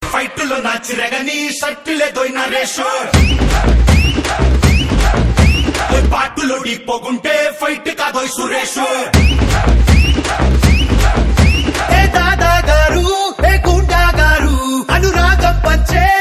fight లో నాచిరగని షర్టులే దోయిన రేషు పాటులో పోగుంటే fight కాదోయ్ Suresh ఏ దాదా గారు ఏ గుండా గారు అనురాగం పంచే